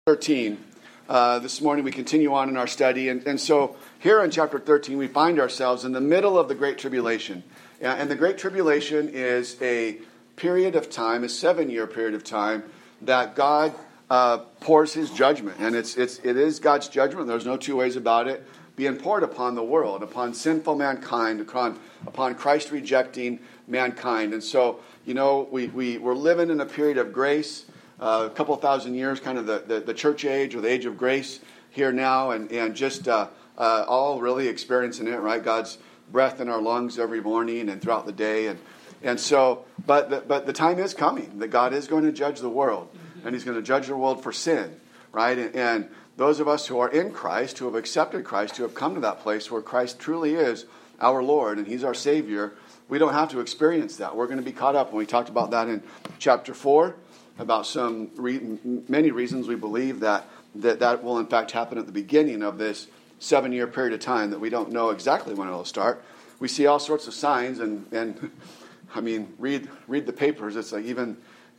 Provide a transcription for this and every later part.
13. This morning we continue on in our study. And so here in chapter 13 we find ourselves in the middle of the Great Tribulation. And the Great Tribulation is a period of time, a 7-year period of time, that God pours his judgment. And it is God's judgment. There's no two ways about it. Being poured upon the world, upon sinful mankind, upon Christ rejecting mankind. And so, we're living in a period of grace. A couple of thousand years, kind of the church age or the age of grace here now, and just all really experiencing it, right? God's breath in our lungs every morning and throughout the day, and so, but the time is coming that God is going to judge the world, and he's going to judge the world for sin, right? And those of us who are in Christ, who have accepted Christ, who have come to that place where Christ truly is our Lord and he's our Savior, we don't have to experience that. We're going to be caught up, and we talked about that in chapter 4. About many reasons we believe that will in fact happen at the beginning of this 7-year period of time that we don't know exactly when it'll start. We see all sorts of signs, and I mean, read the papers. It's like even,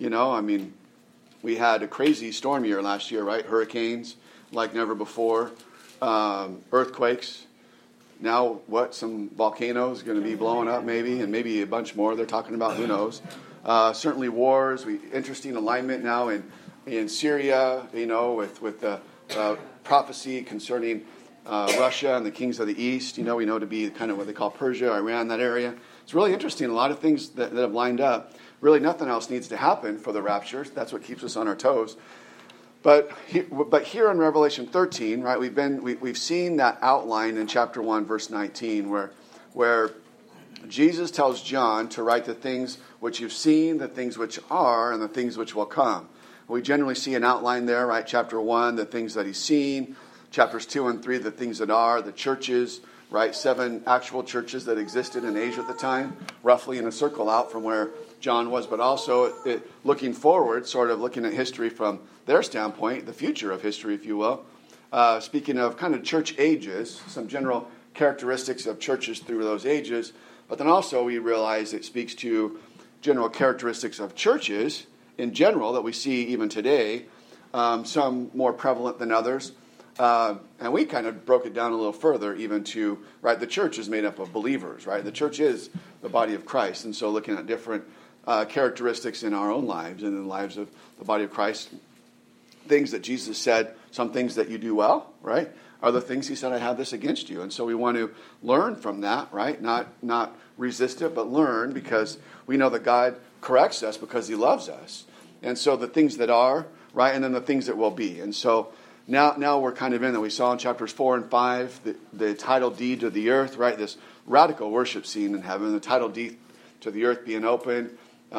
we had a crazy storm year last year, right? Hurricanes like never before, earthquakes. Now some volcanoes going to be blowing up maybe, and maybe a bunch more they're talking about, who knows. Certainly wars. Interesting alignment now in Syria, with the prophecy concerning Russia and the kings of the East. We know to be kind of what they call Persia, Iran, that area. It's really interesting. A lot of things that have lined up. Really, nothing else needs to happen for the rapture. That's what keeps us on our toes. But here in Revelation 13, right, we've seen that outline in chapter 1, verse 19, where Jesus tells John to write the things which you've seen, the things which are, and the things which will come. We generally see an outline there, right? Chapter 1, the things that he's seen. Chapters 2 and 3, the things that are, the churches, right? 7 actual churches that existed in Asia at the time, roughly in a circle out from where John was, but also looking forward, sort of looking at history from their standpoint, the future of history, if you will. Speaking of kind of church ages, some general characteristics of churches through those ages, but then also we realize it speaks to general characteristics of churches in general that we see even today, some more prevalent than others. And we kind of broke it down a little further even to, right, the church is made up of believers, right? The church is the body of Christ. And so looking at different characteristics in our own lives and in the lives of the body of Christ, things that Jesus said, some things that you do well, right? Other things he said, I have this against you. And so we want to learn from that, right? Not resist it, but learn, because we know that God corrects us because he loves us. And so the things that are, right, and then the things that will be. And so now we're kind of in that. We saw in chapters 4 and 5 the title deed to the earth, right? This radical worship scene in heaven, the title deed to the earth being opened.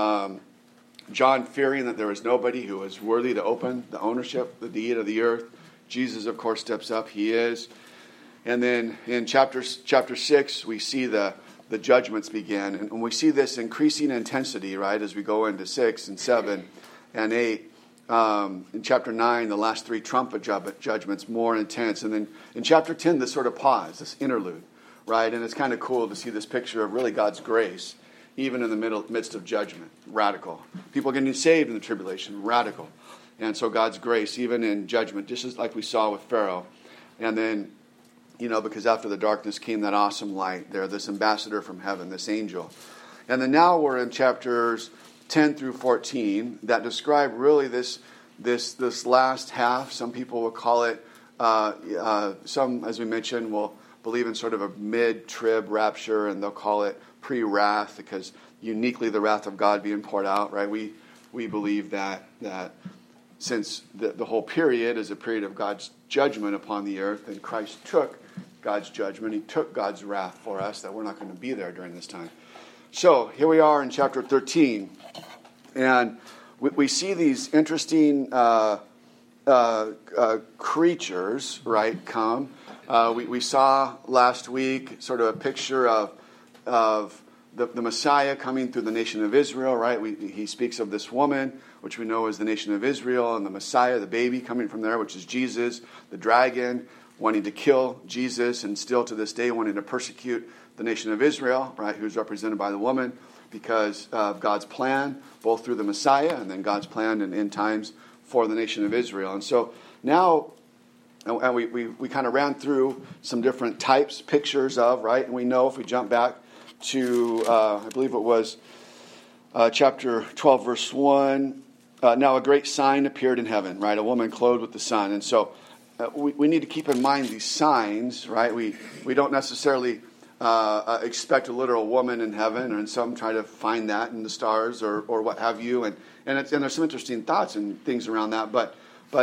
John fearing that there was nobody who was worthy to open the ownership, the deed of the earth. Jesus, of course, steps up. He is. And then in chapter 6, we see the judgments begin. And we see this increasing intensity, right, as we go into 6 and 7 and 8. In chapter 9, the last 3 trumpet judgments, more intense. And then in chapter 10, this sort of pause, this interlude, right? And it's kind of cool to see this picture of really God's grace, even in the midst of judgment. Radical. People getting saved in the tribulation. Radical. And so God's grace, even in judgment, just as like we saw with Pharaoh. And then, because after the darkness came that awesome light there, this ambassador from heaven, this angel. And then now we're in chapters 10 through 14 that describe really this last half. Some people will call it, some, as we mentioned, will believe in sort of a mid-trib rapture, and they'll call it pre-wrath, because uniquely the wrath of God being poured out, right? We believe that since the whole period is a period of God's judgment upon the earth, and Christ took God's judgment, he took God's wrath for us, that we're not going to be there during this time. So here we are in chapter 13, and we see these interesting creatures, right, come. We saw last week sort of a picture of the Messiah coming through the nation of Israel, right? He speaks of this woman, which we know is the nation of Israel, and the Messiah, the baby coming from there, which is Jesus, the dragon, wanting to kill Jesus, and still to this day wanting to persecute the nation of Israel, right, who's represented by the woman, because of God's plan, both through the Messiah and then God's plan in end times for the nation of Israel. And so now, and we kind of ran through some different types, pictures of, right? And we know if we jump back to, I believe it was chapter 12, verse 1, now a great sign appeared in heaven, right? A woman clothed with the sun. And so we need to keep in mind these signs, right? We don't necessarily expect a literal woman in heaven, and some try to find that in the stars or what have you. And there's some interesting thoughts and things around that. But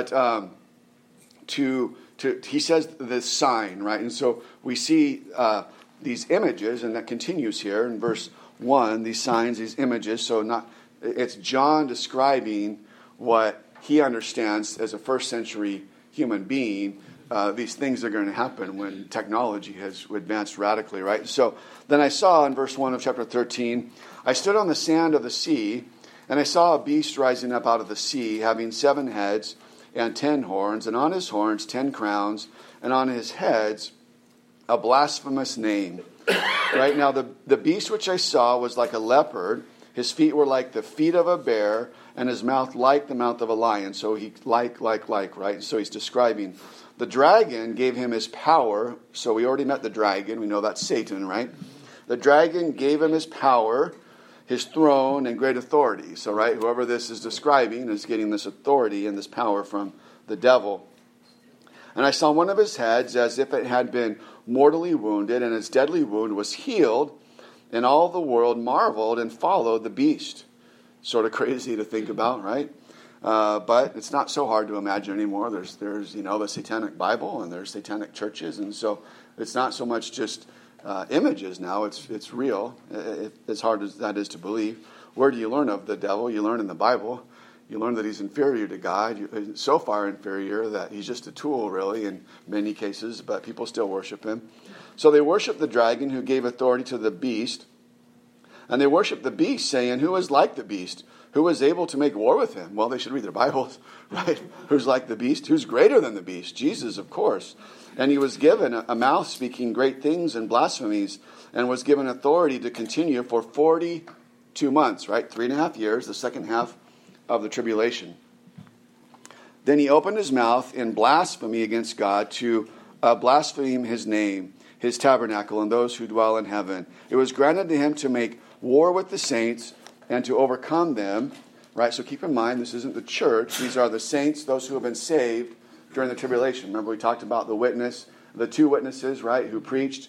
he says this sign, right? And so we see these images, and that continues here in verse 1, these signs, these images. So it's John describing what he understands as a first century human being. These things are going to happen when technology has advanced radically, right? So then I saw in verse 1 of chapter 13, I stood on the sand of the sea, and I saw a beast rising up out of the sea, having 7 heads and 10 horns, and on his horns 10 crowns, and on his heads a blasphemous name. Right now, the beast which I saw was like a leopard. His feet were like the feet of a bear, and his mouth like the mouth of a lion. So he like, right? So he's describing. The dragon gave him his power. So we already met the dragon. We know that's Satan, right? The dragon gave him his power, his throne, and great authority. So, right, whoever this is describing is getting this authority and this power from the devil. And I saw one of his heads as if it had been mortally wounded, and its deadly wound was healed, and all the world marveled and followed the beast. Sort of crazy to think about, right? But it's not so hard to imagine anymore. There's the Satanic Bible, and there's satanic churches, and so it's not so much just images now. It's real. As hard as that is to believe. Where do you learn of the devil? You learn in the Bible. You learn that he's inferior to God. So far inferior that he's just a tool, really, in many cases, but people still worship him. So they worship the dragon who gave authority to the beast, and they worship the beast, saying, who is like the beast? Who is able to make war with him? Well, they should read their Bibles, right? Who's like the beast? Who's greater than the beast? Jesus, of course. And he was given a mouth speaking great things and blasphemies, and was given authority to continue for 42 months, right? 3.5 years, the second half of the tribulation. Then he opened his mouth in blasphemy against God to blaspheme his name, his tabernacle, and those who dwell in heaven. It was granted to him to make war with the saints and to overcome them, right? So keep in mind, this isn't the church. These are the saints, those who have been saved during the tribulation. Remember we talked about the 2 witnesses, right, who preached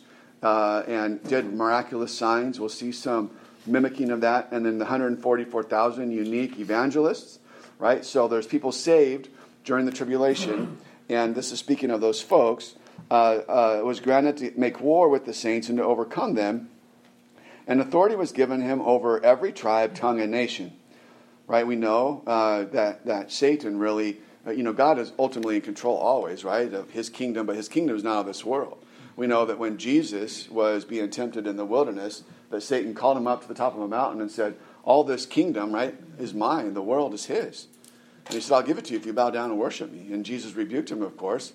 and did miraculous signs. We'll see some mimicking of that. And then the 144,000 unique evangelists, right? So there's people saved during the tribulation, and this is speaking of those folks. It was granted to make war with the saints and to overcome them. And authority was given him over every tribe, tongue, and nation. Right? We know that Satan really, God is ultimately in control always, right, of his kingdom, but his kingdom is not of this world. We know that when Jesus was being tempted in the wilderness, that Satan called him up to the top of a mountain and said, all this kingdom, right, is mine. The world is his. And he said, I'll give it to you if you bow down and worship me. And Jesus rebuked him, of course,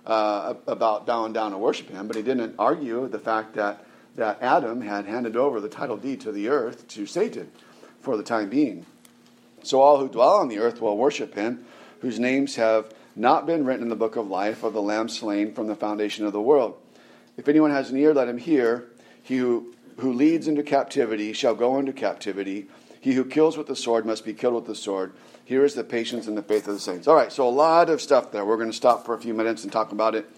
about bowing down and worship him, but he didn't argue the fact that Adam had handed over the title deed to the earth to Satan for the time being. So all who dwell on the earth will worship him, whose names have not been written in the book of life of the Lamb slain from the foundation of the world. If anyone has an ear, let him hear. He who leads into captivity shall go into captivity. He who kills with the sword must be killed with the sword. Here is the patience and the faith of the saints. All right, so a lot of stuff there. We're going to stop for a few minutes and talk about it.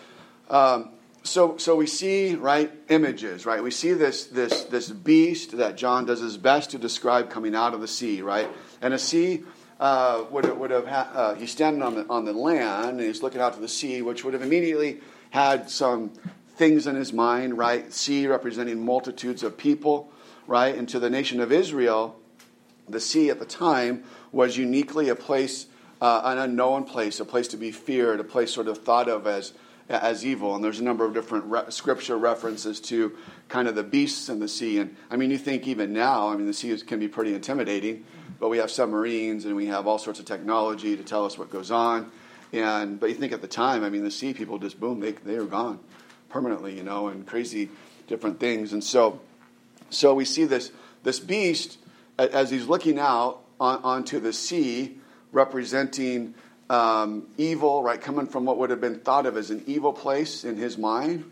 So we see, right, images, right? We see this beast that John does his best to describe coming out of the sea, right? And a sea would have he's standing on the land and he's looking out to the sea, which would have immediately had some things in his mind, right? Sea representing multitudes of people, right? And to the nation of Israel, the sea at the time was uniquely a place, an unknown place, a place to be feared, a place sort of thought of as evil. And there's a number of different scripture references to kind of the beasts in the sea. And I mean, you think even now, the sea can be pretty intimidating, but we have submarines and we have all sorts of technology to tell us what goes on. But you think at the time, the sea people just, boom, they are gone permanently, and crazy different things. And so we see this beast as he's looking out onto the sea, representing evil, right, coming from what would have been thought of as an evil place in his mind,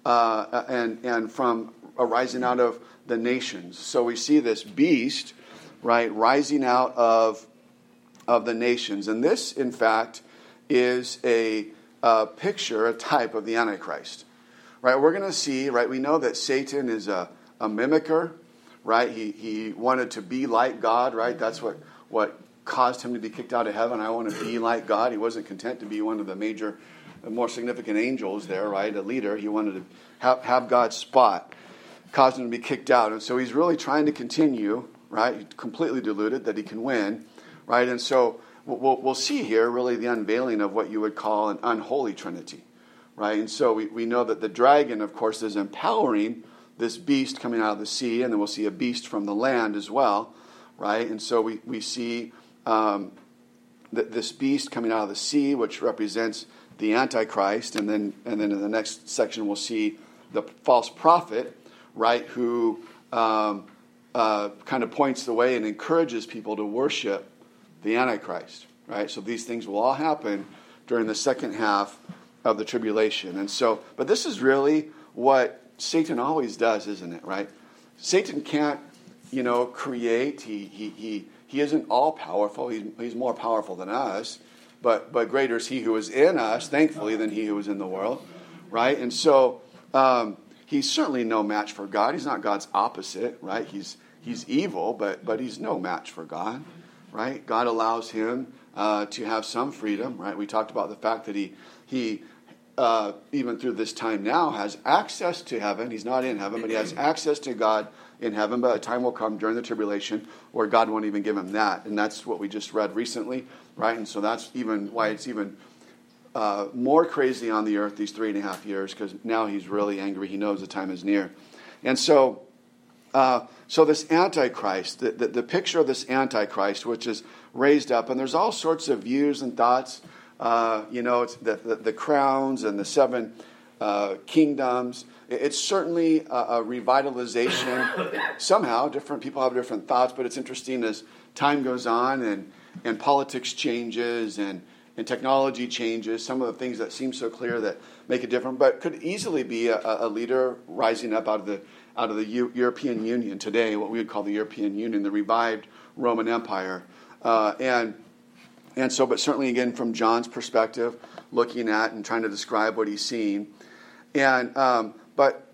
and from arising out of the nations. So we see this beast, right, rising out of the nations. And this, in fact, is a picture, a type of the Antichrist. Right, we're going to see, right, we know that Satan is a mimicker, right? He wanted to be like God, right? That's what caused him to be kicked out of heaven. I want to be like God. He wasn't content to be one of the more significant angels there, right? A leader. He wanted to have God's spot. Caused him to be kicked out. And so he's really trying to continue, right? He's completely deluded that he can win, right? And so we'll see here really the unveiling of what you would call an unholy trinity, right? And so we know that the dragon, of course, is empowering this beast coming out of the sea, and then we'll see a beast from the land as well, right? And so we see this beast coming out of the sea, which represents the Antichrist, and then in the next section we'll see the false prophet, right, who kind of points the way and encourages people to worship the Antichrist, right? So these things will all happen during the second half of the tribulation. And so, but this is really what Satan always does, isn't it, right? Satan can't, create. He isn't all powerful. He's more powerful than us, but greater is he who is in us, thankfully, than he who is in the world, right? And so he's certainly no match for God. He's not God's opposite, right? He's evil, but he's no match for God, right? God allows him to have some freedom, right? We talked about the fact that he even through this time now, has access to heaven. He's not in heaven, but he has access to God in heaven. But a time will come during the tribulation where God won't even give him that. And that's what we just read recently, right? And so that's even why it's even more crazy on the earth these 3.5 years, because now he's really angry. He knows the time is near. And so this Antichrist, the picture of this Antichrist, which is raised up, and there's all sorts of views and thoughts. It's the crowns and the 7 kingdoms. It's certainly a revitalization. Somehow, different people have different thoughts, but it's interesting as time goes on and politics changes and technology changes. Some of the things that seem so clear that make it different, but could easily be a leader rising up out of the European Union today, what we would call the European Union, the revived Roman Empire, And so, but certainly again from John's perspective, looking at and trying to describe what he's seeing, and but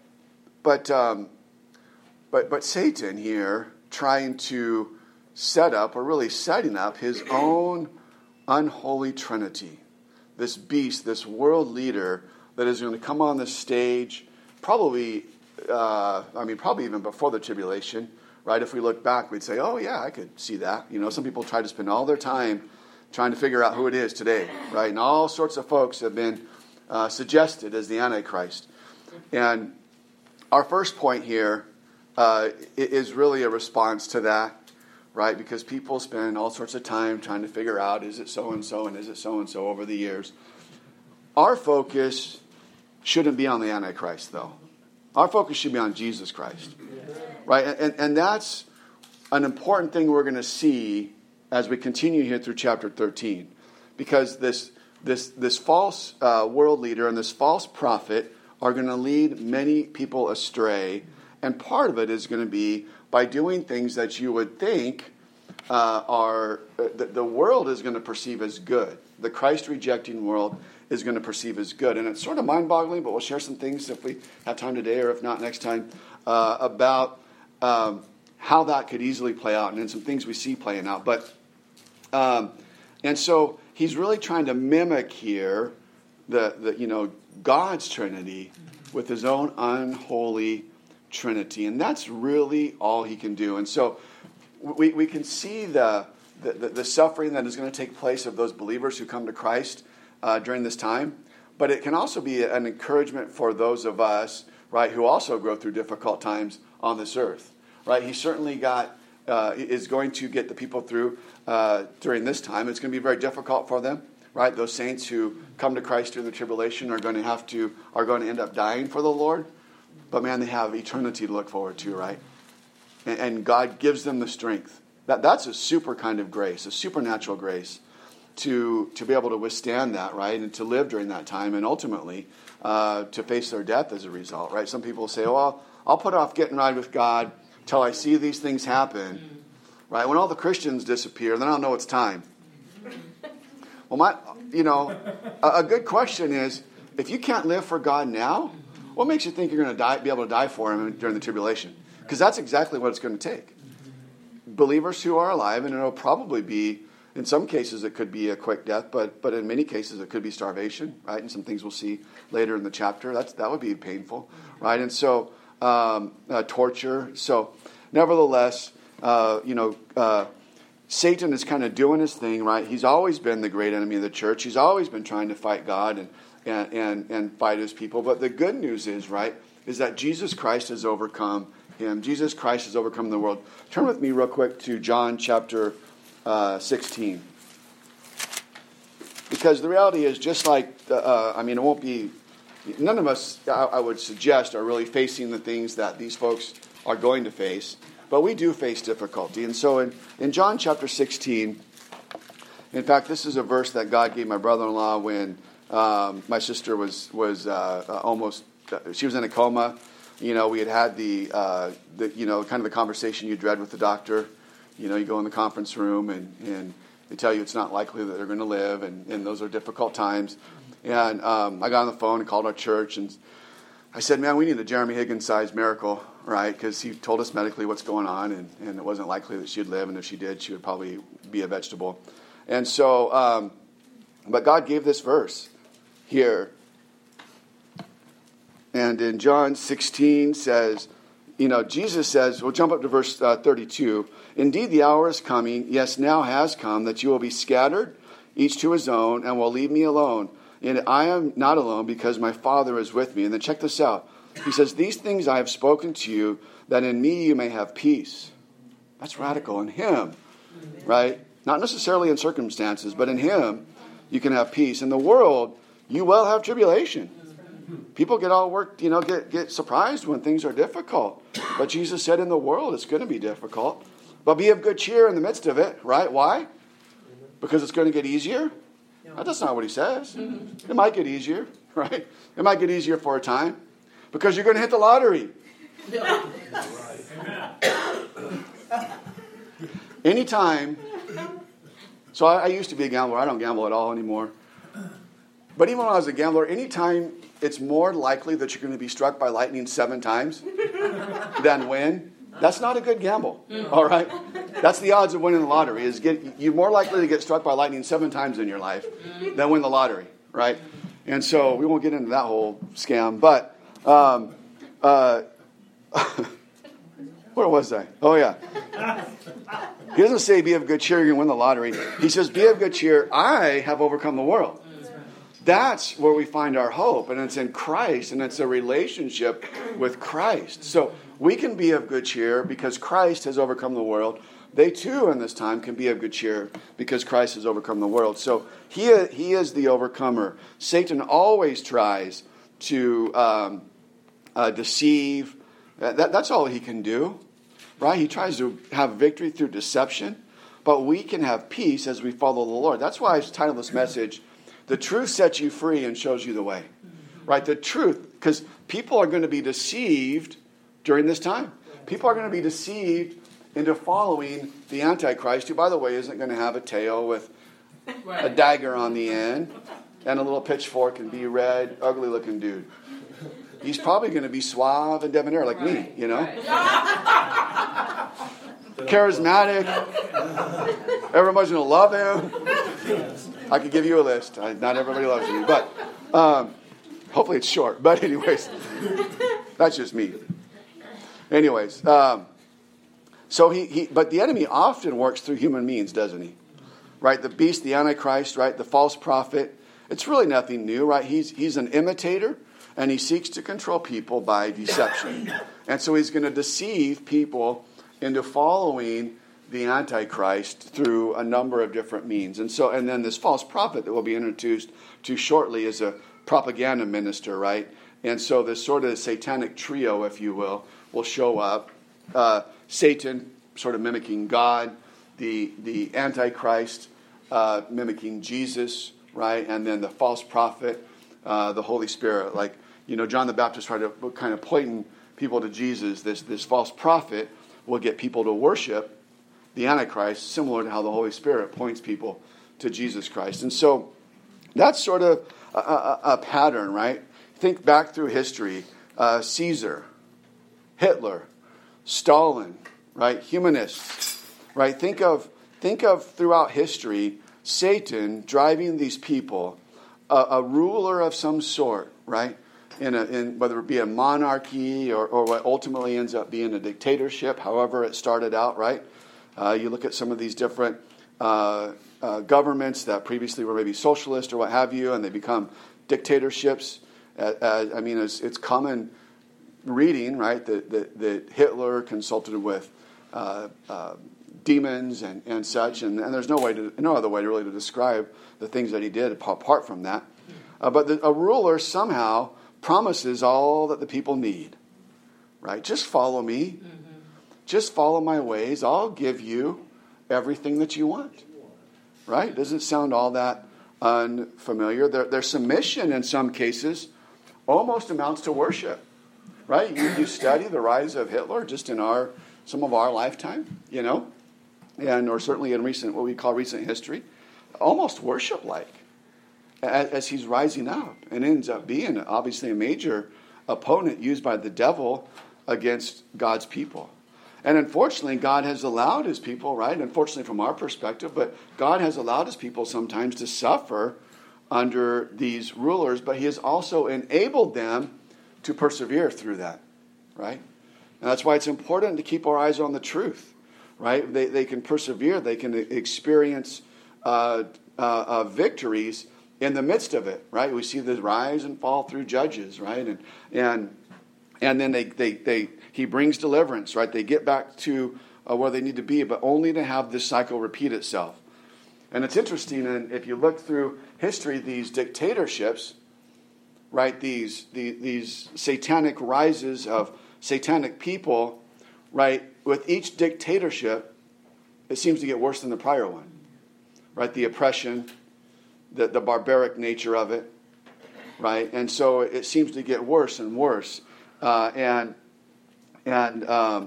Satan here trying to set up, or really setting up, his own unholy trinity, this beast, this world leader that is going to come on the stage, probably even before the tribulation, right? If we look back, we'd say, oh yeah, I could see that. Some people try to spend all their time trying to figure out who it is today, right? And all sorts of folks have been suggested as the Antichrist. And our first point here is really a response to that, right? Because people spend all sorts of time trying to figure out, is it so-and-so and is it so-and-so over the years. Our focus shouldn't be on the Antichrist, though. Our focus should be on Jesus Christ, right? And that's an important thing we're going to see as we continue here through chapter 13, because this false world leader and this false prophet are going to lead many people astray, and part of it is going to be by doing things that you would think the world is going to perceive as good. The Christ-rejecting world is going to perceive as good, and it's sort of mind-boggling. But we'll share some things if we have time today, or if not next time, about how that could easily play out, and then some things we see playing out, but. And so he's really trying to mimic here the God's Trinity with his own unholy Trinity, and that's really all he can do. And so we can see the suffering that is going to take place of those believers who come to Christ during this time, but it can also be an encouragement for those of us, right, who also go through difficult times on this earth, right? He certainly is going to get the people through during this time. It's going to be very difficult for them, right? Those saints who come to Christ during the tribulation are going to end up dying for the Lord. But man, they have eternity to look forward to, right? And God gives them the strength. That's a super kind of grace, a supernatural grace. to be able to withstand that, right, and to live during that time, and ultimately to face their death as a result, right? Some people say, well, I'll put off getting right with God till I see these things happen, right? When all the Christians disappear, then I'll know it's time. Well, a good question is, if you can't live for God now, what makes you think you're going to be able to die for Him during the tribulation? Because that's exactly what it's going to take. Believers who are alive, and it'll probably be, in some cases it could be a quick death, but in many cases it could be starvation, right? And some things we'll see later in the chapter. That would be painful, right? And so torture. So nevertheless, Satan is kind of doing his thing, right? He's always been the great enemy of the church. He's always been trying to fight God and fight His people. But the good news is, right, is that Jesus Christ has overcome him. Jesus Christ has overcome the world. Turn with me real quick to John chapter 16. Because the reality is, just like, it won't be, none of us, I would suggest, are really facing the things that these folks are going to face. But we do face difficulty. And so in John chapter 16, in fact, this is a verse that God gave my brother-in-law when my sister was almost, she was in a coma. We had the kind of the conversation you dread with the doctor. You go in the conference room and they tell you it's not likely that they're going to live, and those are difficult times. And I got on the phone and called our church, and I said, man, we need a Jeremy Higgins-sized miracle, right? Because he told us medically what's going on, and it wasn't likely that she'd live, and if she did, she would probably be a vegetable. And so, but God gave this verse here. And in John 16 says, Jesus says, we'll jump up to verse 32. Indeed, the hour is coming, yes, now has come, that you will be scattered, each to his own, and will leave me alone. And I am not alone, because my Father is with me. And then check this out. He says, these things I have spoken to you, that in me you may have peace. That's radical. In Him, right? Not necessarily in circumstances, but in Him you can have peace. In the world, you will have tribulation. People get all worked, get surprised when things are difficult. But Jesus said in the world it's going to be difficult. But be of good cheer in the midst of it, right? Why? Because it's going to get easier? That's not what He says. It might get easier, right? It might get easier for a time. Because you're going to hit the lottery. Anytime. So I used to be a gambler. I don't gamble at all anymore. But even when I was a gambler, anytime it's more likely that you're going to be struck by lightning 7 times than win, that's not a good gamble. All right? That's the odds of winning the lottery. You're more likely to get struck by lightning 7 times in your life than win the lottery, right? And so we won't get into that whole scam. But where was I? Oh, yeah. He doesn't say be of good cheer, you're going to win the lottery. He says be of good cheer, I have overcome the world. That's where we find our hope, and it's in Christ, and it's a relationship with Christ. So we can be of good cheer because Christ has overcome the world. They too in this time can be of good cheer because Christ has overcome the world. So he is the overcomer. Satan always tries to deceive. That's all he can do, right? He tries to have victory through deception, but we can have peace as we follow the Lord. That's why I've titled this message, The Truth Sets You Free and Shows You the Way, right? The truth, because people are going to be deceived during this time. People are going to be deceived into following the Antichrist, who, by the way, isn't going to have a tail with a dagger on the end and a little pitchfork and be red, ugly-looking dude. He's probably going to be suave and debonair like me, Charismatic. Everybody's going to love him. I could give you a list. Not everybody loves me, but hopefully it's short. But anyways, that's just me. Anyways, but the enemy often works through human means, doesn't he? Right? The beast, the Antichrist, right? The false prophet. It's really nothing new, right? He's an imitator, and he seeks to control people by deception. And so he's going to deceive people into following the Antichrist through a number of different means. And then this false prophet that we'll be introduced to shortly is a propaganda minister, right? And so this sort of satanic trio, if you will show up. Satan sort of mimicking God, the Antichrist mimicking Jesus, right? And then the false prophet, the Holy Spirit. Like, John the Baptist tried to kind of pointing people to Jesus. This false prophet will get people to worship the Antichrist, similar to how the Holy Spirit points people to Jesus Christ. And so that's sort of a pattern, right? Think back through history. Caesar, Hitler, Stalin, right? Humanists, right? Think of throughout history, Satan driving these people, a ruler of some sort, right? In whether it be a monarchy or what ultimately ends up being a dictatorship, however it started out, right? You look at some of these different governments that previously were maybe socialist or what have you, and they become dictatorships. It's common reading, right, that Hitler consulted with demons and such, and there's no other way to really to describe the things that he did apart from that. But a ruler somehow promises all that the people need, right? Just follow me. Mm-hmm. Just follow my ways. I'll give you everything that you want, right? Doesn't sound all that unfamiliar. Their submission in some cases almost amounts to worship, right? You study the rise of Hitler just in some of our lifetime, or certainly in what we call recent history, almost worship-like as he's rising up and ends up being obviously a major opponent used by the devil against God's people. And unfortunately, God has allowed his people, right? Unfortunately from our perspective, but God has allowed his people sometimes to suffer under these rulers, but he has also enabled them to persevere through that, right? And that's why it's important to keep our eyes on the truth, right? They can persevere, they can experience victories in the midst of it, right? We see the rise and fall through Judges, right? And then he brings deliverance, right? They get back to where they need to be, but only to have this cycle repeat itself. And it's interesting, and if you look through history, these dictatorships, right? These satanic rises of satanic people, right? With each dictatorship, it seems to get worse than the prior one, right? The oppression, the barbaric nature of it, right? And so it seems to get worse and worse, and then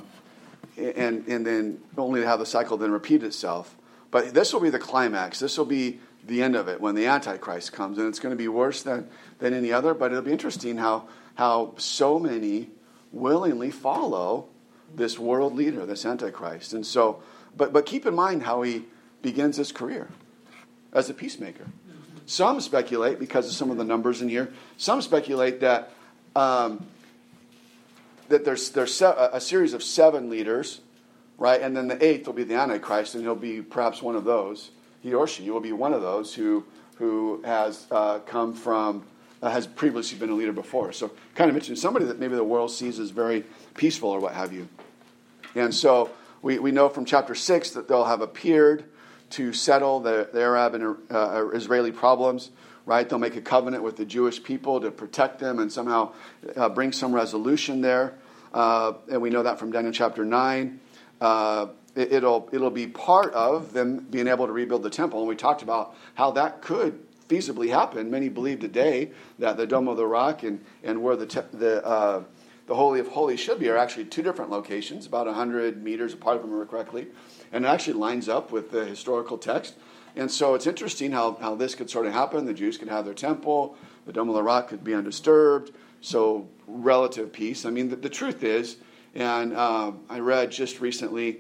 only to have the cycle then repeat itself. But this will be the climax. This will be the end of it when the Antichrist comes, and it's going to be worse than any other. But it'll be interesting how so many willingly follow this world leader, this Antichrist. And so, but keep in mind how he begins his career as a peacemaker. Some speculate, because of some of the numbers in here, some speculate that there's a series of 7 leaders, right? And then the 8th will be the Antichrist, and he'll be perhaps one of those. He or she will be one of those who has come from, has previously been a leader before. So kind of mentioned somebody that maybe the world sees as very peaceful or what have you. And so we know from chapter 6 that they'll have appeared to settle the Arab and Israeli problems, right? They'll make a covenant with the Jewish people to protect them and somehow bring some resolution there. And we know that from Daniel chapter 9. It'll be part of them being able to rebuild the temple. And we talked about how that could feasibly happen. Many believe today that the Dome of the Rock and where the Holy of Holies should be are actually 2 different locations, about 100 meters apart, if I remember correctly. And it actually lines up with the historical text. And so it's interesting how this could sort of happen. The Jews could have their temple. The Dome of the Rock could be undisturbed. So relative peace. I mean, the truth is, and I read just recently,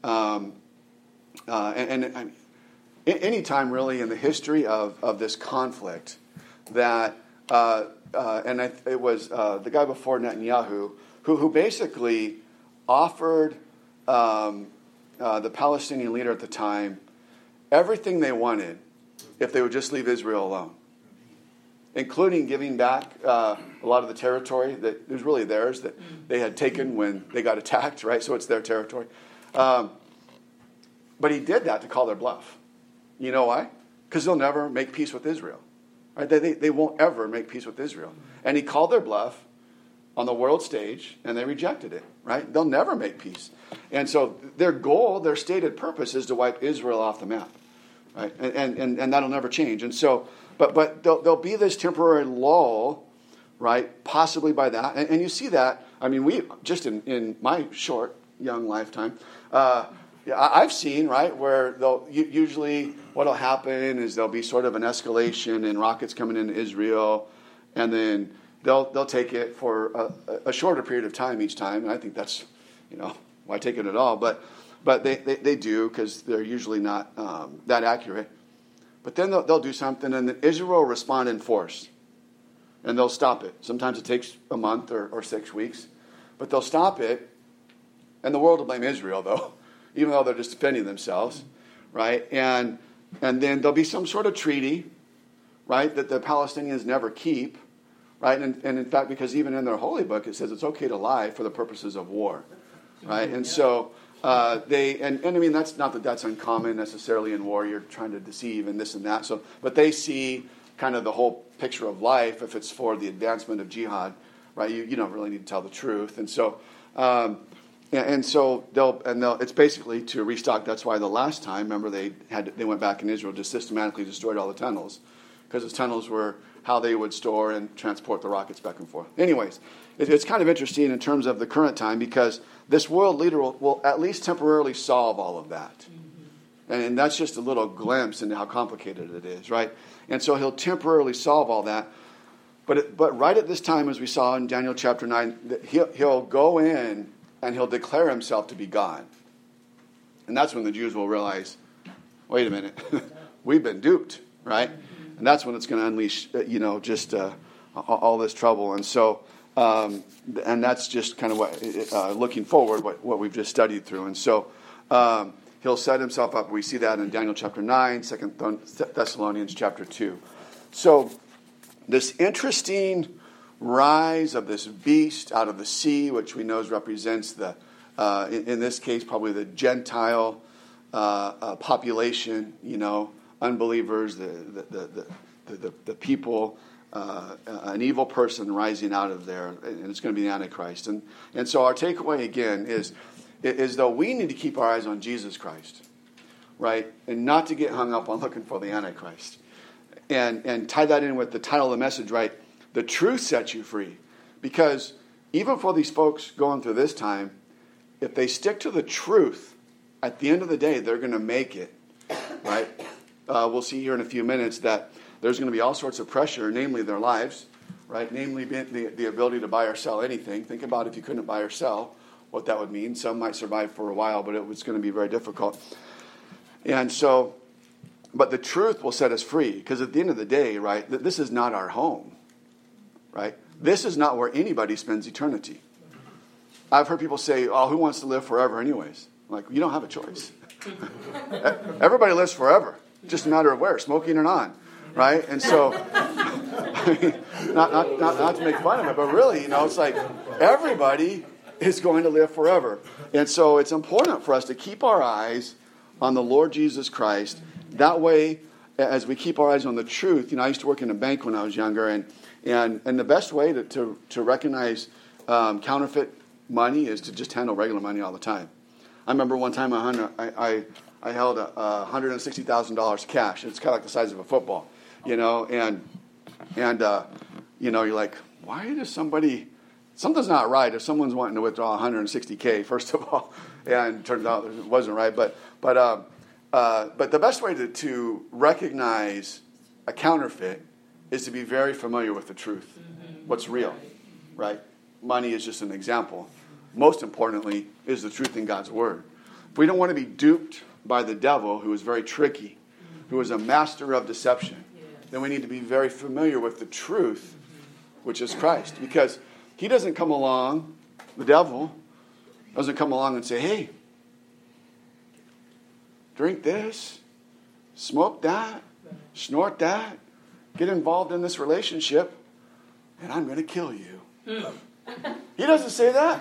any time really in the history of this conflict that, it was the guy before Netanyahu who basically offered the Palestinian leader at the time everything they wanted if they would just leave Israel alone, including giving back a lot of the territory that was really theirs that they had taken when they got attacked, right? So it's their territory. But he did that to call their bluff. You know why? Because they'll never make peace with Israel. Right? They won't ever make peace with Israel. And he called their bluff on the world stage, and they rejected it. Right? They'll never make peace. And so their goal, their stated purpose, is to wipe Israel off the map. right? And that'll never change. And so, but there'll be this temporary lull, right? Possibly by that, and you see that. I mean, we just in my short young lifetime, I've seen, right, where they'll usually what'll happen is there'll be sort of an escalation and rockets coming into Israel, and then they'll take it for a shorter period of time each time, and I think that's, why take it at all? But they do, because they're usually not that accurate. But then they'll do something, and then Israel will respond in force, and they'll stop it. Sometimes it takes a month or 6 weeks, but they'll stop it, and the world will blame Israel, though, even though they're just defending themselves, right? And then there'll be some sort of treaty, right, that the Palestinians never keep, right? And in fact, because even in their holy book, it says it's okay to lie for the purposes of war, right? And so and I mean, that's not that that's uncommon necessarily in war. You're trying to deceive and this and that. So, but they see kind of the whole picture of life if it's for the advancement of jihad, right? You don't really need to tell the truth. And so, they'll it's basically to restock. That's why the last time, remember, they went back in Israel, just systematically destroyed all the tunnels, because the tunnels were how they would store and transport the rockets back and forth. Anyways, it's kind of interesting in terms of the current time, because this world leader will at least temporarily solve all of that. Mm-hmm. And that's just a little glimpse into how complicated it is, right? And so he'll temporarily solve all that. But right at this time, as we saw in Daniel chapter 9, he'll go in and he'll declare himself to be God. And that's when the Jews will realize, wait a minute, we've been duped, right? And that's when it's going to unleash, all this trouble. And so, and that's just kind of what, looking forward, what we've just studied through. And so, he'll set himself up. We see that in Daniel chapter 9, 2 Thessalonians chapter 2. So, this interesting rise of this beast out of the sea, which we know represents the, in this case, probably the Gentile population, unbelievers, the people, an evil person rising out of there, and it's going to be the Antichrist. And so our takeaway again is though we need to keep our eyes on Jesus Christ, right, and not to get hung up on looking for the Antichrist, and tie that in with the title of the message, right? The truth sets you free, because even for these folks going through this time, if they stick to the truth, at the end of the day, they're going to make it, right? We'll see here in a few minutes that there's going to be all sorts of pressure, namely their lives, right? Namely the ability to buy or sell anything. Think about if you couldn't buy or sell, what that would mean. Some might survive for a while, but it was going to be very difficult. And so, but the truth will set us free, because at the end of the day, right, this is not our home, right? This is not where anybody spends eternity. I've heard people say, oh, who wants to live forever anyways? I'm like, you don't have a choice. Everybody lives forever. Just a matter of where, smoking or not, right? And so, I mean, not to make fun of it, but really, it's like everybody is going to live forever. And so it's important for us to keep our eyes on the Lord Jesus Christ. That way, as we keep our eyes on the truth, I used to work in a bank when I was younger, and the best way to recognize counterfeit money is to just handle regular money all the time. I remember one time I held $160,000 cash. It's kind of like the size of a football, and you're like, why does something's not right if someone's wanting to withdraw $160K, first of all, and it turns out it wasn't right. But the best way to recognize a counterfeit is to be very familiar with the truth, what's real, right? Money is just an example. Most importantly is the truth in God's Word. If we don't want to be duped by the devil, who is very tricky, who is a master of deception, then we need to be very familiar with the truth, which is Christ. Because he doesn't come along, the devil doesn't come along and say, hey, drink this, smoke that, snort that, get involved in this relationship, and I'm going to kill you. He doesn't say that.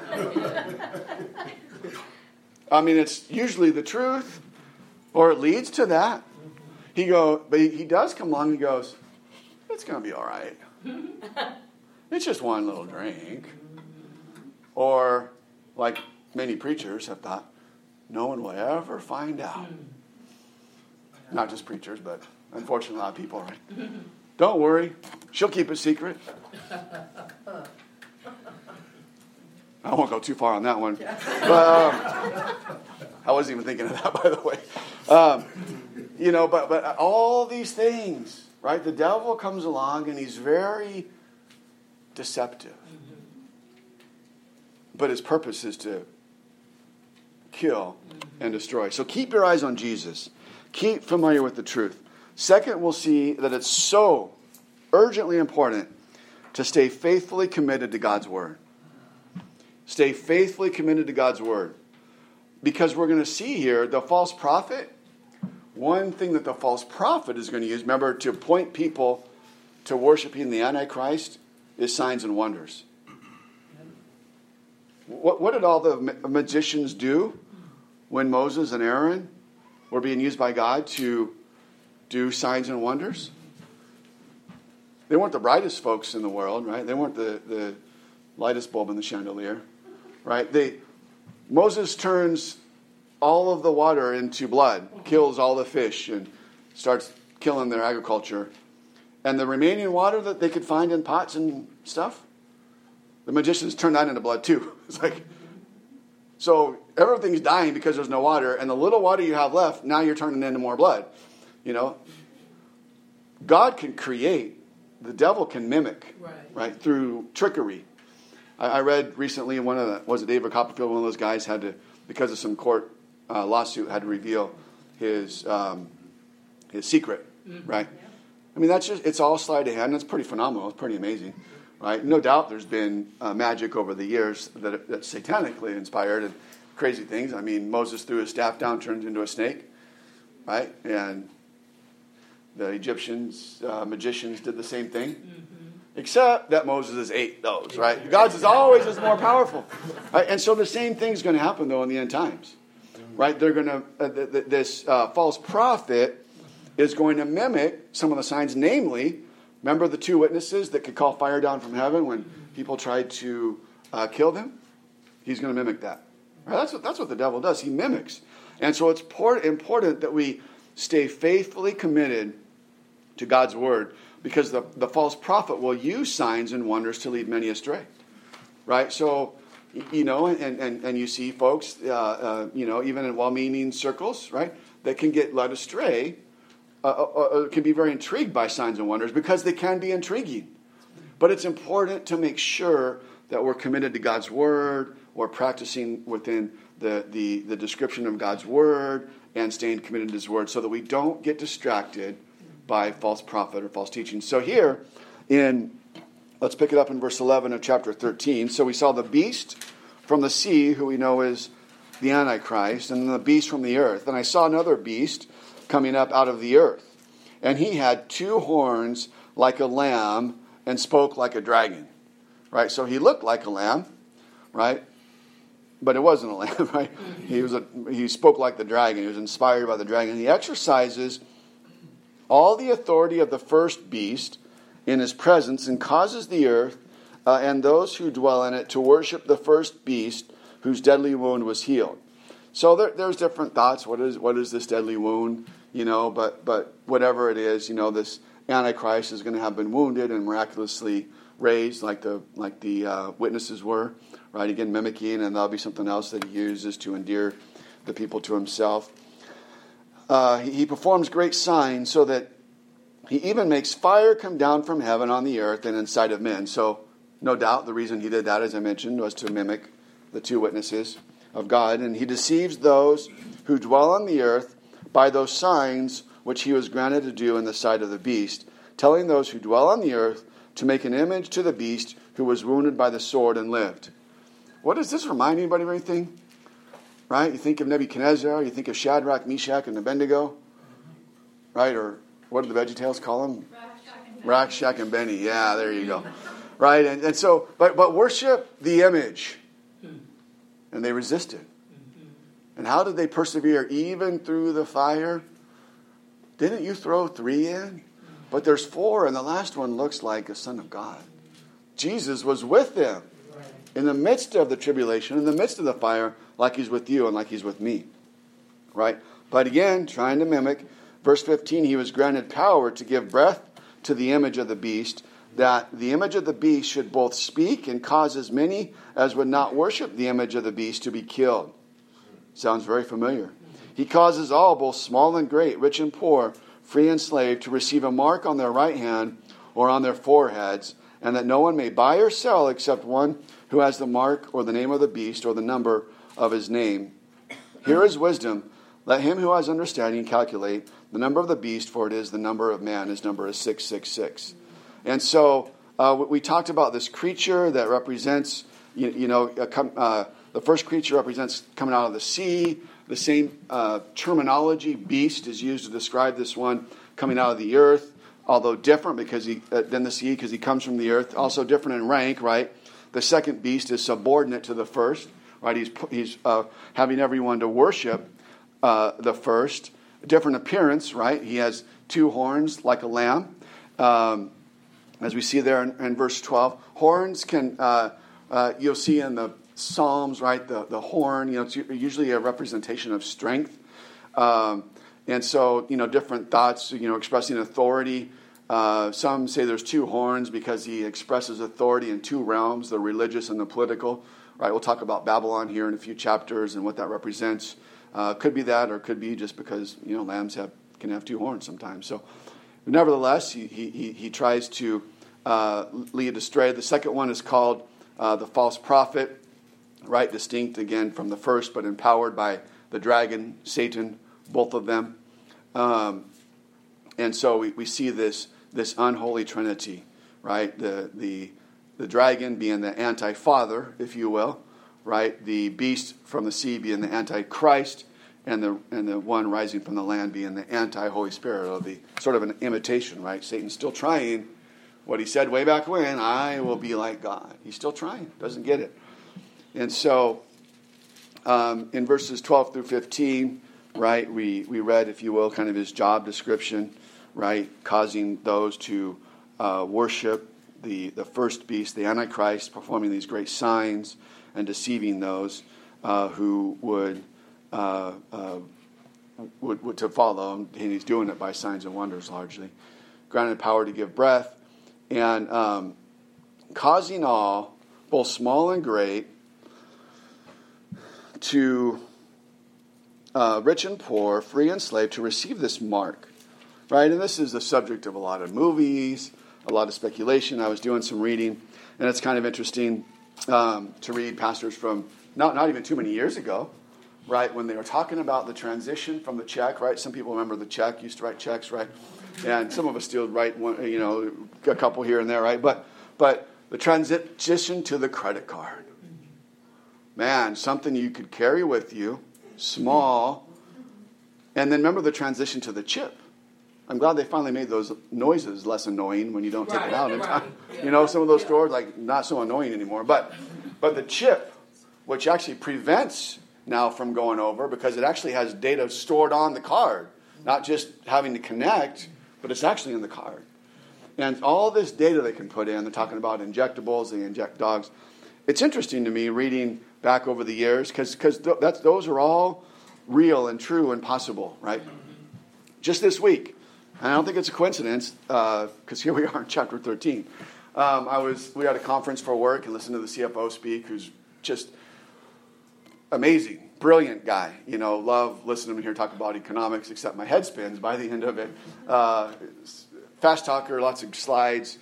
I mean, it's usually the truth, or it leads to that. But he does come along and he goes, it's going to be all right. It's just one little drink. Or, like many preachers have thought, no one will ever find out. Not just preachers, but unfortunately a lot of people, right? Don't worry. She'll keep it secret. I won't go too far on that one. But, I wasn't even thinking of that, by the way. But all these things, right? The devil comes along and he's very deceptive. But his purpose is to kill and destroy. So keep your eyes on Jesus. Keep familiar with the truth. Second, we'll see that it's so urgently important to stay faithfully committed to God's Word. Stay faithfully committed to God's Word. Because we're going to see here the false prophet, one thing that the false prophet is going to use, remember, to point people to worshiping the Antichrist, is signs and wonders. What did all the magicians do when Moses and Aaron were being used by God to do signs and wonders? They weren't the brightest folks in the world, right? They weren't the lightest bulb in the chandelier, right? Moses turns all of the water into blood, kills all the fish, and starts killing their agriculture. And the remaining water that they could find in pots and stuff, the magicians turn that into blood too. It's like, so everything's dying because there's no water, and the little water you have left, now you're turning into more blood. God can create, the devil can mimic, right, through trickery. I read recently in was it David Copperfield, one of those guys had to, because of some court lawsuit, had to reveal his secret, right? Yeah. I mean, it's all sleight of hand. It's pretty phenomenal. It's pretty amazing, right? No doubt there's been magic over the years that's satanically inspired and crazy things. I mean, Moses threw his staff down, turned into a snake, right? And the Egyptians, magicians did the same thing. Except that Moses ate those, right? God's is always more powerful. Right? And so the same thing's going to happen, though, in the end times. Right? They're going to, this false prophet is going to mimic some of the signs, namely, remember the two witnesses that could call fire down from heaven when people tried to kill them? He's going to mimic that. Right? That's what the devil does. He mimics. And so it's important that we stay faithfully committed to God's Word, because the false prophet will use signs and wonders to lead many astray, right? So, and you see folks, even in well-meaning circles, right, that can get led astray, can be very intrigued by signs and wonders because they can be intriguing. But it's important to make sure that we're committed to God's Word, we're practicing within the description of God's Word, and staying committed to His Word so that we don't get distracted by false prophet or false teaching. So here, let's pick it up in verse 11 of chapter 13. So we saw the beast from the sea, who we know is the Antichrist, and the beast from the earth. And I saw another beast coming up out of the earth. And he had two horns like a lamb and spoke like a dragon. Right? So he looked like a lamb, right? But it wasn't a lamb, right? He spoke like the dragon. He was inspired by the dragon. He exercises all the authority of the first beast in his presence, and causes the earth and those who dwell in it to worship the first beast whose deadly wound was healed. So there's different thoughts. What is this deadly wound? But whatever it is, this Antichrist is going to have been wounded and miraculously raised, like the witnesses were, right? Again, mimicking, and that'll be something else that he uses to endear the people to himself. He performs great signs so that he even makes fire come down from heaven on the earth and in sight of men. So, no doubt, the reason he did that, as I mentioned, was to mimic the two witnesses of God. And he deceives those who dwell on the earth by those signs which he was granted to do in the sight of the beast, telling those who dwell on the earth to make an image to the beast who was wounded by the sword and lived. What does this remind anybody of anything? Right? You think of Nebuchadnezzar, you think of Shadrach, Meshach, and Abednego, right? Or what do the VeggieTales call them? Rakshak and Benny. Yeah, there you go. Right? And so, but worship the image. And they resisted. And how did they persevere even through the fire? Didn't you throw 3 in? But there's 4, and the last one looks like a son of God. Jesus was with them in the midst of the tribulation, in the midst of the fire, like he's with you and like he's with me. Right? But again, trying to mimic Verse 15, he was granted power to give breath to the image of the beast, that the image of the beast should both speak and cause as many as would not worship the image of the beast to be killed. Sounds very familiar. He causes all, both small and great, rich and poor, free and slave, to receive a mark on their right hand or on their foreheads, and that no one may buy or sell except one who has the mark or the name of the beast or the number of his name. Here is wisdom. Let him who has understanding calculate the number of the beast, for it is the number of man. His number is 666. And so we talked about this creature that represents, the first creature represents coming out of the sea. The same terminology, beast, is used to describe this one coming out of the earth, although different than the sea because he comes from the earth. Also different in rank, right? The second beast is subordinate to the first, right? He's having everyone to worship the first. Different appearance, right? He has two horns like a lamb. As we see there in verse 12. Horns can, you'll see in the Psalms, right? The horn, it's usually a representation of strength. And so, different thoughts, expressing authority. Some say there's two horns because he expresses authority in two realms, the religious and the political. Right? We'll talk about Babylon here in a few chapters and what that represents. Could be that, or could be just because, lambs can have two horns sometimes. So, nevertheless, he tries to lead astray. The second one is called the false prophet. Right, distinct again from the first, but empowered by the dragon, Satan, both of them. And so we see this unholy trinity, right? The dragon being the anti-father, if you will, right? The beast from the sea being the anti-Christ, and the one rising from the land being the anti-Holy Spirit, or the sort of an imitation, right? Satan's still trying what he said way back when, I will be like God. He's still trying, doesn't get it. And so, in verses 12 through 15, right, we read, if you will, kind of his job description, right, causing those to worship the first beast, the Antichrist, performing these great signs and deceiving those who would to follow him, and he's doing it by signs and wonders largely. Granted power to give breath, and causing all, both small and great, to rich and poor, free and slave, to receive this mark, right? And this is the subject of a lot of movies, a lot of speculation. I was doing some reading, and it's kind of interesting to read pastors from not even too many years ago, right, when they were talking about the transition from the check, right? Some people remember the check, used to write checks, right? And some of us still write one, a couple here and there, right? But the transition to the credit card. Man, something you could carry with you, small. And then remember the transition to the chip. I'm glad they finally made those noises less annoying when you don't take it out in time. Yeah. Some of those stores, not so annoying anymore. But the chip, which actually prevents now from going over because it actually has data stored on the card. Not just having to connect, but it's actually in the card. And all this data they can put in, they're talking about injectables, they inject dogs. It's interesting to me reading back over the years, because those are all real and true and possible, right? Just this week, and I don't think it's a coincidence, because here we are in chapter 13. We had a conference for work and listened to the CFO speak, who's just amazing, brilliant guy. Love listening to him here talk about economics, except my head spins by the end of it. Fast talker, lots of slides,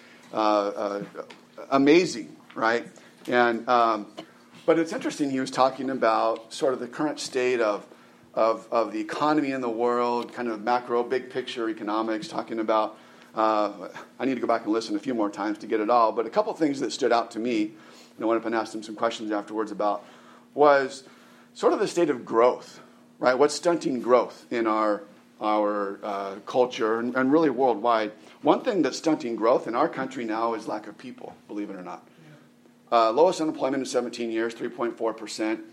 amazing, right? And but it's interesting, he was talking about sort of the current state of the economy in the world, kind of macro, big picture economics, talking about, I need to go back and listen a few more times to get it all, but a couple things that stood out to me, and I went up and asked him some questions afterwards about, was sort of the state of growth, right? What's stunting growth in our culture and really worldwide. One thing that's stunting growth in our country now is lack of people, believe it or not. Lowest unemployment in 17 years, 3.4%.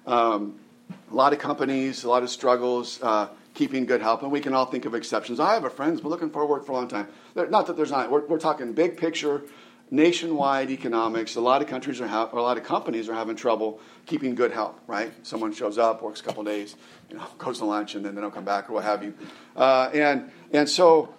A lot of companies, a lot of struggles, keeping good help. And we can all think of exceptions. I have a friend who's been looking for work for a long time. Not that there's not. We're talking big picture nationwide economics, a lot of countries or a lot of companies are having trouble keeping good health, right? Someone shows up, works a couple of days, goes to lunch, and then they don't come back or what have you. So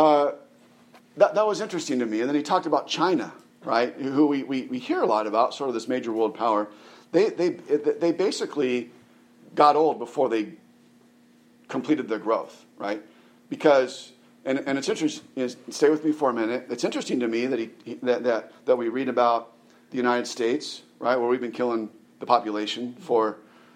that was interesting to me. And then he talked about China, right? Who we hear a lot about, sort of this major world power. They basically got old before they completed their growth, right? Because and it's interesting. Stay with me for a minute. It's interesting to me that we read about the United States, right, where we've been killing the population for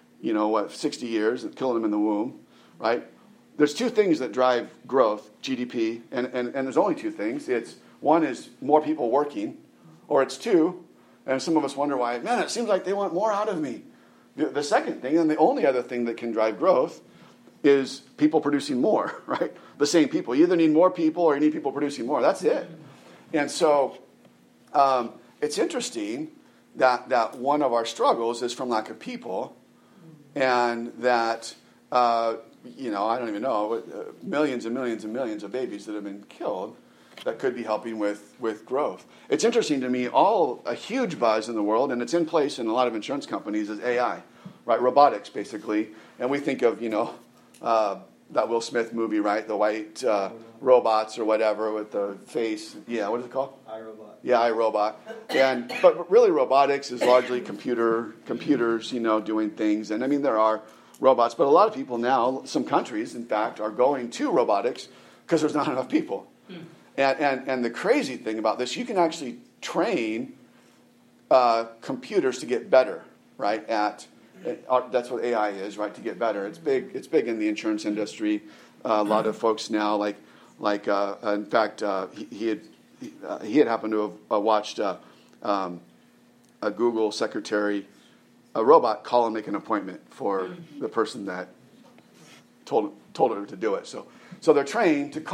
60 years and killing them in the womb, right? There's two things that drive growth, GDP, and there's only two things. It's one is more people working, or it's two, and some of us wonder why. Man, it seems like they want more out of me. The second thing, and the only other thing that can drive growth, is people producing more, right? The same people. You either need more people or you need people producing more. That's it. And so it's interesting that one of our struggles is from lack of people, and that, I don't even know, millions and millions and millions of babies that have been killed that could be helping with growth. It's interesting to me, a huge buzz in the world, and it's in place in a lot of insurance companies, is AI, right? Robotics, basically. And we think of, that Will Smith movie, right? The white robots or whatever with the face. Yeah, what is it called? iRobot. Yeah, iRobot. But really robotics is largely computers, doing things. And I mean, there are robots, but a lot of people now, some countries, in fact, are going to robotics because there's not enough people. And the crazy thing about this, you can actually train computers to get better, right? That's what AI is, right? To get better. It's big in the insurance industry. A lot of folks now, in fact, he had happened to have watched a Google secretary, a robot, call and make an appointment for the person that told her to do it. So they're trained to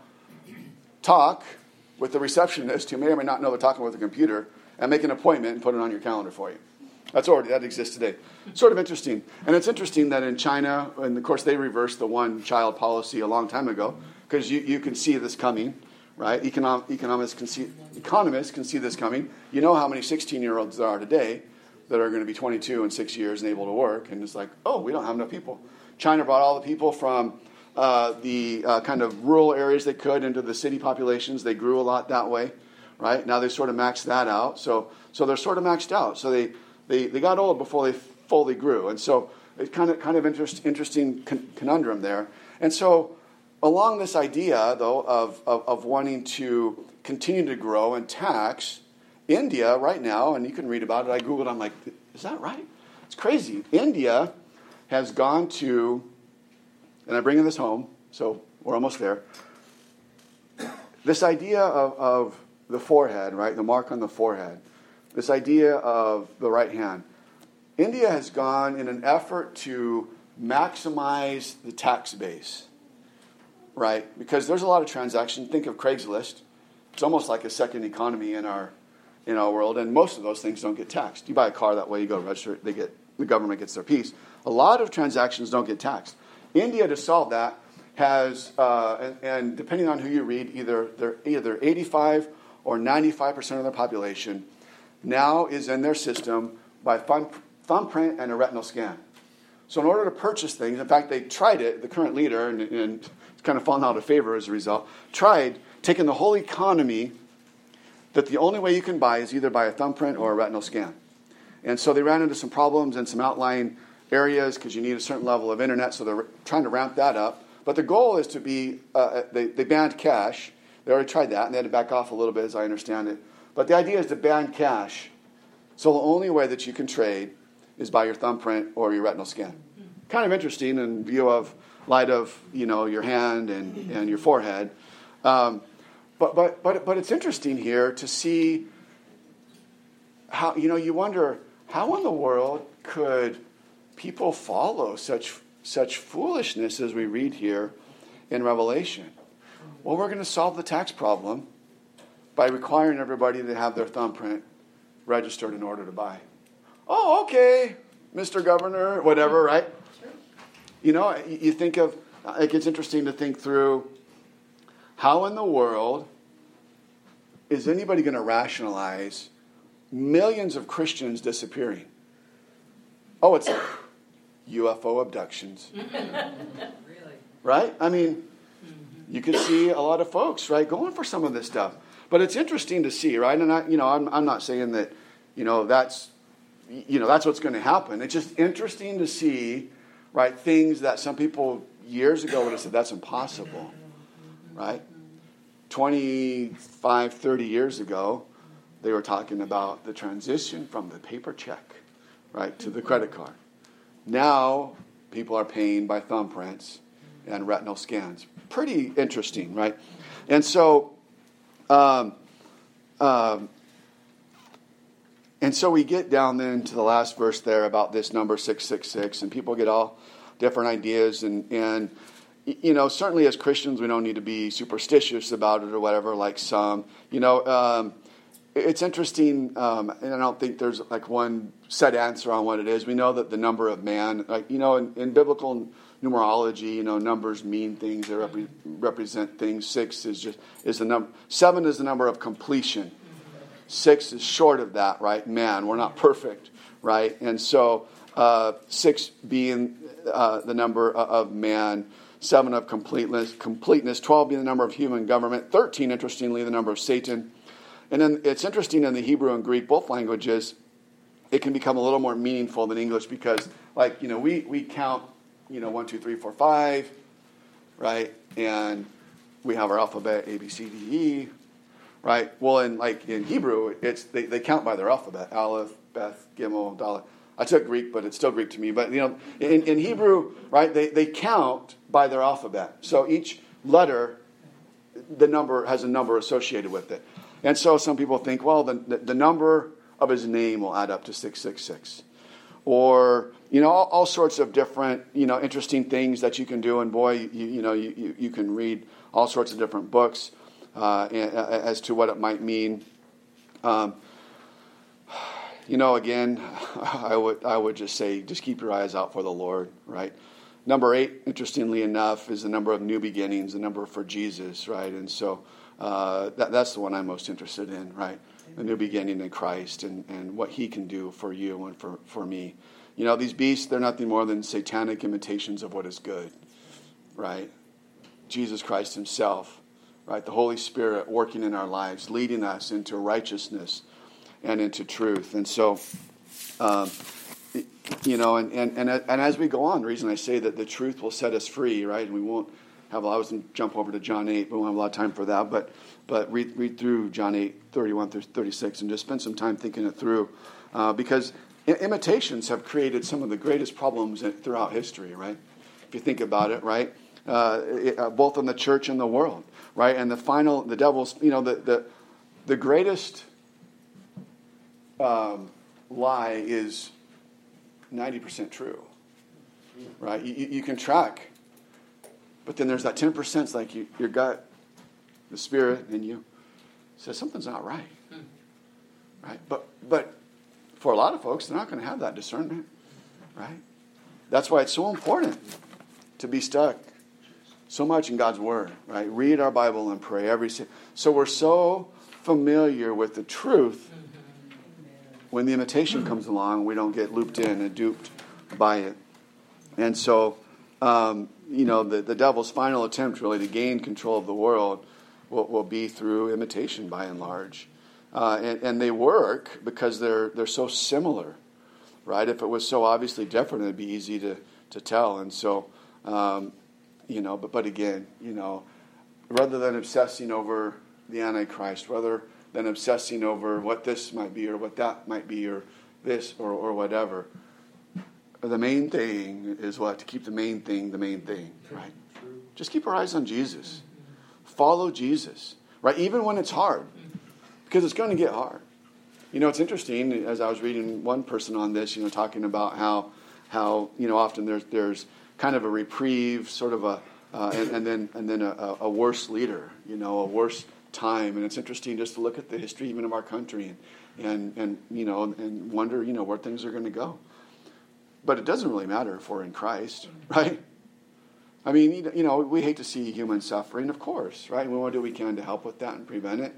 talk with the receptionist, who may or may not know they're talking with a computer, and make an appointment and put it on your calendar for you. That exists today. Sort of interesting. And it's interesting that in China, and of course they reversed the one-child policy a long time ago, because you can see this coming, right? Economists can see this coming. You know how many 16-year-olds there are today that are going to be 22 in 6 years and able to work, and it's like, oh, we don't have enough people. China brought all the people from the kind of rural areas they could into the city populations. They grew a lot that way, right? Now they sort of maxed that out. So they're sort of maxed out. So they got old before they fully grew. And so it's kind of interesting conundrum there. And so along this idea, though, of wanting to continue to grow and tax, India right now, and you can read about it, I Googled, I'm like, is that right? It's crazy. India has gone to, and I'm bringing this home, so we're almost there, this idea of the forehead, right, the mark on the forehead, this idea of the right hand. India has gone in an effort to maximize the tax base, right? Because there's a lot of transactions. Think of Craigslist. It's almost like a second economy in our world, and most of those things don't get taxed. You buy a car that way, you go register it, the government gets their piece. A lot of transactions don't get taxed. India, to solve that, has, and depending on who you read, either 85 or 95% of their population now is in their system by thumbprint and a retinal scan. So in order to purchase things, in fact, they tried it, the current leader, and it's kind of fallen out of favor as a result, tried taking the whole economy that the only way you can buy is either by a thumbprint or a retinal scan. And so they ran into some problems in some outlying areas because you need a certain level of internet, so they're trying to ramp that up. But the goal is to be, they banned cash. They already tried that, and they had to back off a little bit, as I understand it. But the idea is to ban cash. So the only way that you can trade is by your thumbprint or your retinal scan. Kind of interesting in view of light of your hand and your forehead. But it's interesting here to see how you wonder how in the world could people follow such foolishness as we read here in Revelation. Well, we're going to solve the tax problem by requiring everybody to have their thumbprint registered in order to buy. Oh, okay, Mr. Governor, whatever, right? Sure. You think of, it's interesting to think through how in the world is anybody going to rationalize millions of Christians disappearing? Oh, it's UFO abductions. Really? Right? I mean, you can see a lot of folks, right, going for some of this stuff. But it's interesting to see, right? And I'm not saying that, that's what's going to happen. It's just interesting to see, right, things that some people years ago would have said that's impossible, right? 25, 30 years ago, they were talking about the transition from the paper check, right, to the credit card. Now, people are paying by thumbprints and retinal scans. Pretty interesting, right? And so, we get down then to the last verse there about this number 666, and people get all different ideas, and certainly as Christians, we don't need to be superstitious about it or whatever, like some. It's interesting, and I don't think there's like one set answer on what it is. We know that the number of man, in biblical numerology, numbers mean things. They represent things. 6 is the number. 7 is the number of completion. 6 is short of that, right? Man, we're not perfect, right? And so 6 being the number of man, 7 of completeness, 12 being the number of human government, 13, interestingly, the number of Satan. And then it's interesting in the Hebrew and Greek, both languages, it can become a little more meaningful than English because, we count, 1, 2, 3, 4, 5, right? And we have our alphabet, A, B, C, D, E, right? Well, in Hebrew, they count by their alphabet, Aleph, Beth, Gimel, Dalet. I took Greek, but it's still Greek to me. But, in Hebrew, right, they count by their alphabet. So each letter, the number has a number associated with it. And so some people think, well, the number of his name will add up to 666. Or, all sorts of different, interesting things that you can do. And boy, you can read all sorts of different books as to what it might mean. Again, I would just say, just keep your eyes out for the Lord, right? Number 8, interestingly enough, is the number of new beginnings, the number for Jesus, right? And so that's the one I'm most interested in, right? The new beginning in Christ and what he can do for you and for me. These beasts, they're nothing more than satanic imitations of what is good, right? Jesus Christ himself, right? The Holy Spirit working in our lives, leading us into righteousness and into truth. And so, and as we go on, the reason I say that the truth will set us free, right? And we won't have, I was going to jump over to John 8, but we won't have a lot of time for that. But read through John 8, 31 through 36, and just spend some time thinking it through. Because imitations have created some of the greatest problems throughout history, right? If you think about it, right? Both in the church and the world, right? And the devil's, the greatest lie is 90% true, right? You can track, but then there's that 10%. It's like your gut, the spirit in you says something's not right, right? But for a lot of folks, they're not going to have that discernment, right? That's why it's so important to be stuck so much in God's Word, right? Read our Bible and pray every day. So we're so familiar with the truth. When the imitation comes along, we don't get looped in and duped by it. And so, the devil's final attempt really to gain control of the world will be through imitation by and large. And they work because they're so similar, right? If it was so obviously different, it'd be easy to tell. And so, but again, rather than obsessing over the Antichrist, rather than obsessing over what this might be or what that might be or this or whatever, the main thing is what? To keep the main thing, right? Just keep our eyes on Jesus. Follow Jesus, right? Even when it's hard, because it's going to get hard. It's interesting, as I was reading one person on this, talking about how often there's kind of a reprieve, sort of and then a worse leader, a worse time. And it's interesting just to look at the history even of our country and wonder, where things are going to go. But it doesn't really matter if we're in Christ, right? I mean, we hate to see human suffering, of course, right? We want to do what we can to help with that and prevent it.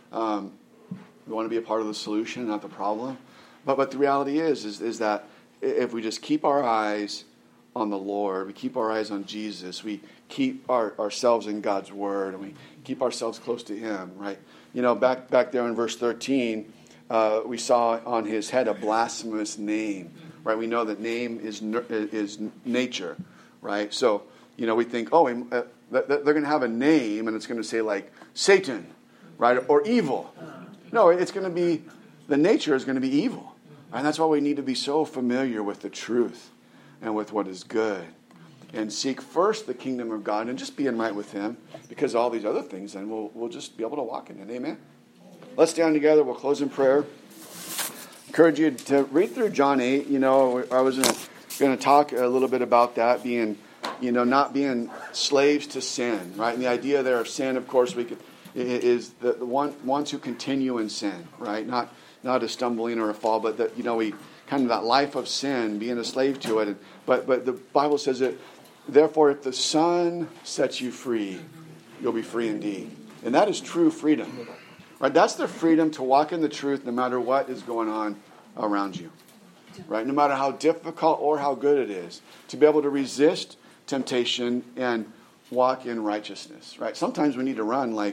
We want to be a part of the solution, not the problem. But the reality is that if we just keep our eyes on the Lord, we keep our eyes on Jesus, we keep ourselves in God's Word, and we keep ourselves close to Him, right? Back there in verse 13, we saw on his head a blasphemous name, right? We know that name is nature, right? So, we think, they're going to have a name, and it's going to say like Satan, right? Or evil. No, it's going to be, the nature is going to be evil. And that's why we need to be so familiar with the truth and with what is good. And seek first the kingdom of God and just be in right with Him, because all these other things then we'll just be able to walk in it. Amen? Let's stand together. We'll close in prayer. Encourage you to read through John 8. I was going to talk a little bit about that, being, not being slaves to sin, right? And the idea there of sin, of course, is the ones who continue in sin, right? Not a stumbling or a fall, but that we kind of that life of sin, being a slave to it. But the Bible says that, therefore, if the Son sets you free, you'll be free indeed. And that is true freedom, right? That's the freedom to walk in the truth no matter what is going on around you, right? No matter how difficult or how good it is, to be able to resist temptation and walk in righteousness, right? Sometimes we need to run like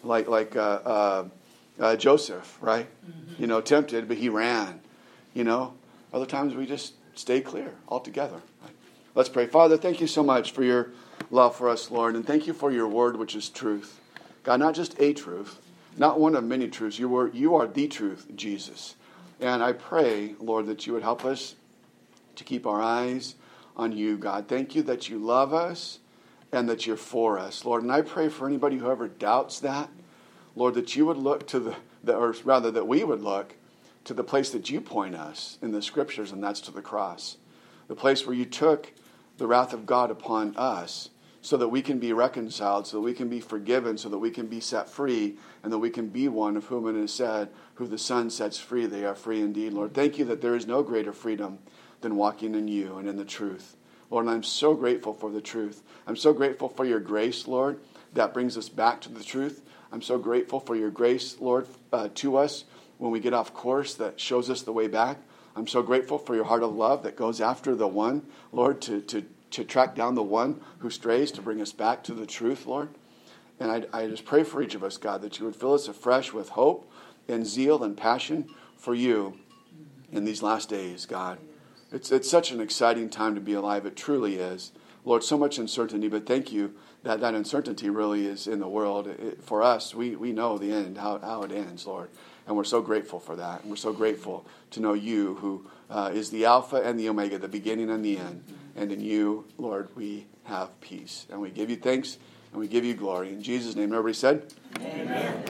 Joseph, right? Tempted, but he ran. Other times we just stay clear altogether. Right? Let's pray. Father, thank you so much for your love for us, Lord, and thank you for your word, which is truth. God, not just a truth, not one of many truths. You are the truth, Jesus. And I pray, Lord, that you would help us to keep our eyes on you, God. Thank you that you love us and that you're for us, Lord. And I pray for anybody who ever doubts that, Lord, that you would look to that we would look to the place that you point us in the Scriptures, and that's to the cross. The place where you took the wrath of God upon us so that we can be reconciled, so that we can be forgiven, so that we can be set free, and that we can be one of whom it is said, who the Son sets free, they are free indeed. Lord, thank you that there is no greater freedom than walking in you and in the truth. Lord, and I'm so grateful for the truth. I'm so grateful for your grace, Lord, that brings us back to the truth. I'm so grateful for your grace, Lord, to us when we get off course, that shows us the way back. I'm so grateful for your heart of love that goes after the one, Lord, to track down the one who strays, to bring us back to the truth, Lord. And I just pray for each of us, God, that you would fill us afresh with hope and zeal and passion for you in these last days, God. It's such an exciting time to be alive. It truly is. Lord, so much uncertainty, but thank you that uncertainty really is in the world. For us, we know the end, how it ends, Lord. And we're so grateful for that. And we're so grateful to know you, who is the Alpha and the Omega, the beginning and the end. And in you, Lord, we have peace. And we give you thanks and we give you glory. In Jesus' name, everybody said? Amen.